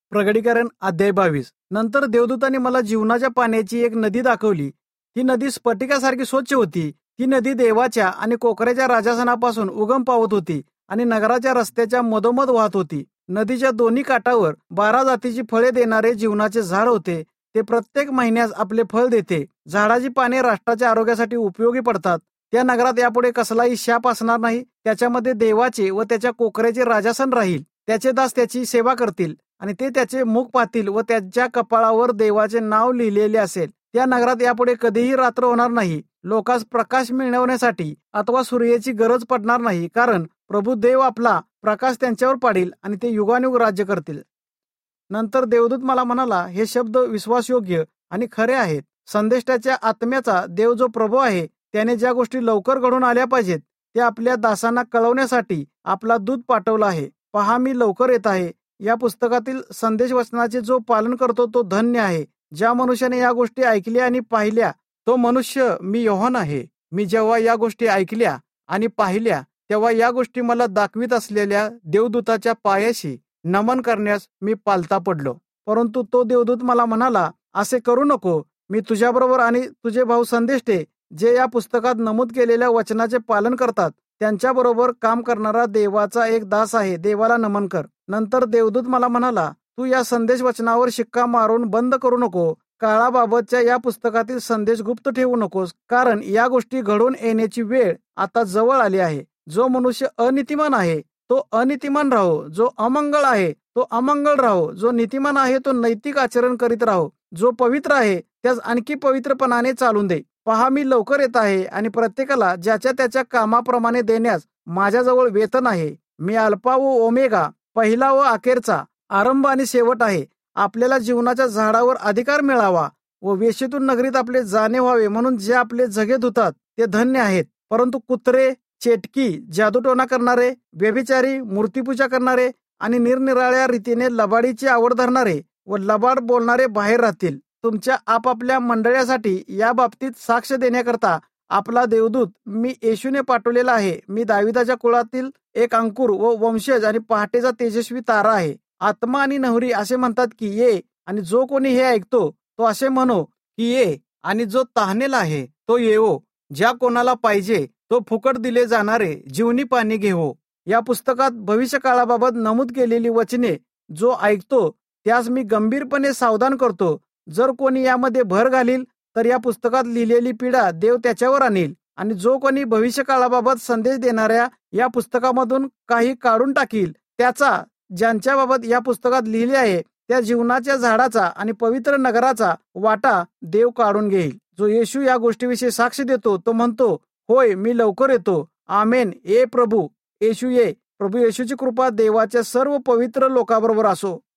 प्रगटीकरण अध्याय 22. नंतर देवदूताने मला जीवनाच्या पाण्याची एक नदी दाखवली. ती नदी स्फटिकासारखी स्वच्छ होती. ती नदी देवाच्या आणि कोकऱ्याच्या राजासनापासून उगम पावत होती आणि नगराच्या रस्त्याच्या मधोमध वाहत होती. नदीच्या दोन्ही काठावर 12 जातीची फळे देणारे जीवनाचे झाड होते. ते प्रत्येक महिन्यास आपले फळ देते. झाडाची पाने राष्ट्राच्या आरोग्यासाठी उपयोगी पडतात. त्या नगरात यापुढे कसलाही शाप असणार नाही. त्याच्यामध्ये देवाचे व त्याच्या कोकऱ्याचे राजासन राहील. त्याचे दास त्याची सेवा करतील आणि ते त्याचे मुख पाहतील व त्याच्या कपाळावर देवाचे नाव लिहिलेले असेल. त्या नगरात यापुढे कधीही रात्र होणार नाही. लोकांस प्रकाश मिळवण्यासाठी अथवा सूर्याची गरज पडणार नाही, कारण प्रभू देव आपला प्रकाश त्यांच्यावर पाडील आणि ते युगानुयुग राज्य करतील. नंतर देवदूत मला म्हणाला, हे शब्द विश्वासयोग्य आणि खरे आहेत. संदेष्टाच्या आत्म्याचा देव जो प्रभू आहे, त्याने ज्या गोष्टी लवकर घडून आल्या पाहिजेत त्या आपल्या दासांना कळवण्यासाठी आपला दूत पाठवला आहे. पहा, मी लवकर येत आहे. या पुस्तकातील संदेश वचनाचे जो पालन करतो तो धन्य आहे. ज्या मनुष्याने या गोष्टी ऐकल्या आणि पाहिल्या तो मनुष्य मी योहान आहे. मी जेव्हा या गोष्टी ऐकल्या आणि पाहिल्या तेव्हा या गोष्टी मला दाखवित असलेल्या देवदूताच्या पायाशी नमन करण्यास मी पालता पडलो. परंतु तो देवदूत मला म्हणाला, असे करू नको. मी तुझ्याबरोबर आणि तुझे भाऊ संदेष्टे जे या पुस्तकात नमूद केलेल्या वचनाचे पालन करतात त्यांच्याबरोबर काम करणारा देवाचा एक दास आहे. देवाला नमन कर. नंतर देवदूत मला म्हणाला, तू या संदेश वचनावर शिक्का मारून बंद करू नको. काळाबाबतच्या या पुस्तकातील संदेश गुप्त ठेवू नकोस, कारण या गोष्टी घडून येण्याची वेळ आता जवळ आली आहे. जो मनुष्य अनीतिमान आहे तो अनीतिमान राहो. जो अमंगळ आहे तो अमंगळ राहो. जो नीतिमान आहे तो नैतिक आचरण करीत राहो. जो पवित्र आहे त्यास आणखी पवित्रपणाने चालून दे. पहा, मी लवकर येत आहे आणि प्रत्येकाला ज्याच्या त्याच्या कामाप्रमाणे देण्यास माझ्याजवळ वेतन आहे. मी अल्फा व ओमेगा, पहिला व अखेरचा, आरंभ आणि शेवट आहे. आपल्याला जीवनाच्या झाडावर अधिकार मिळावा व वेशीतून नगरीत आपले जाणे व्हावे म्हणून जे आपले झगे धुतात ते धन्य आहेत. परंतु कुत्रे, चेटकी, जादूटोणा करणारे, व्यभिचारी, मूर्तीपूजा करणारे आणि निरनिराळ्या रीतीने लबाडीची आवड धरणारे व लबाड बोलणारे बाहेर राहतील. तुमच्या आपापल्या मंडळासाठी या बाबतीत साक्ष देण्याकरता आपला देवदूत मी येशूने पाठवलेला आहे. मी दाविदाच्या कुळातील एक अंकुर व वंशज आणि पहाटेचा तेजस्वी तारा आहे. आत्मा आणि नवरी असे म्हणतात की ये, आणि जो कोणी हे ऐकतो तो असे म्हणो की ये, आणि जो तहानेला आहे तो येवो. ज्या कोणाला पाहिजे तो फुकट दिले जाणारे जीवनी पाणी घेवो. या पुस्तकात भविष्य काळाबाबत नमूद केलेली वचने जो ऐकतो त्यास मी गंभीरपणे सावधान करतो. जर कोणी यामध्ये भर घालील तर या पुस्तकात लिहिलेली पीडा देव त्याच्यावर आणील. आणि जो कोणी भविष्य काळाबाबत संदेश देणाऱ्या या पुस्तकामधून काही काढून टाकील त्याचा, ज्यांच्या बाबत या पुस्तकात लिहिले आहे, त्या जीवनाच्या झाडाचा आणि पवित्र नगराचा वाटा देव काढून घेईल. जो येशू या गोष्टीविषयी साक्ष देतो तो म्हणतो, होय, मी लवकर येतो. आमेन. ये प्रभू येशू ये. प्रभू येशूची कृपा देवाच्या सर्व पवित्र लोकांबरोबर असो.